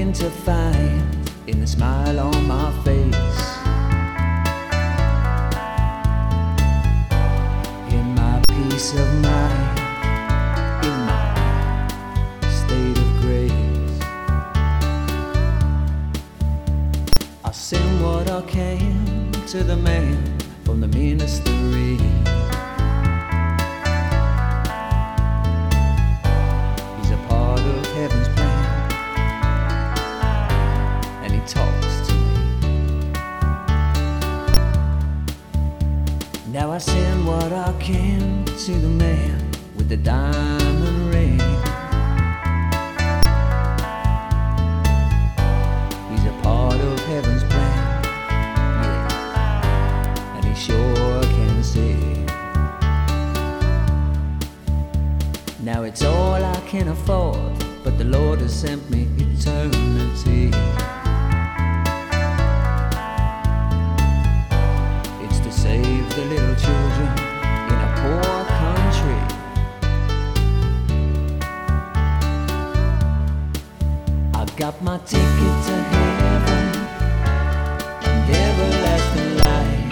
hoping to find in the smile on my face, in my peace of mind, in my state of grace. I send what I can to the man from the ministry. He's a part of heaven's plan, and he talks to me. Now I send what I can to the man with the diamond ring. He's a part of heaven's plan, yeah, and he sure can see. Now it's all I can afford, but the Lord has sent me eternity. It's to save the little children in a poor country. I got my ticket to heaven and everlasting life.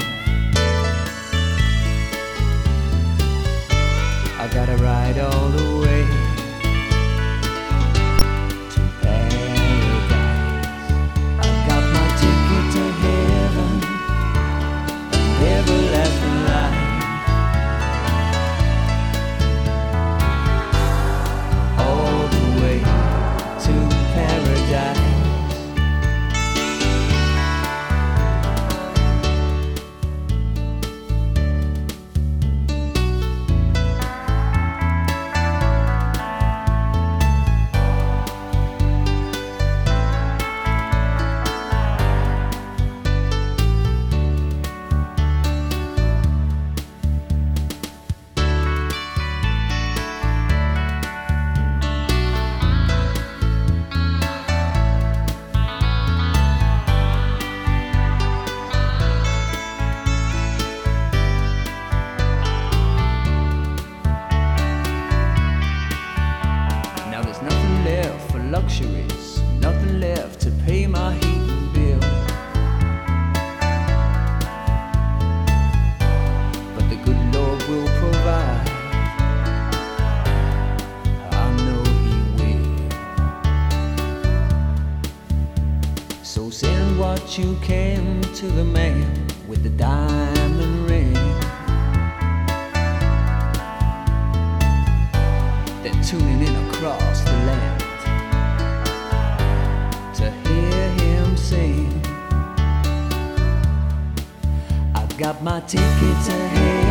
I gotta ride all the way to paradise. I got my ticket to heaven and everlasting life. All the way to paradise. Luxuries, nothing left to pay my heating bill. But the good Lord will provide, I know He will. So send what you can to the man with the diamond ring. Then tuning in across the land to hear him sing. I've got my ticket to heaven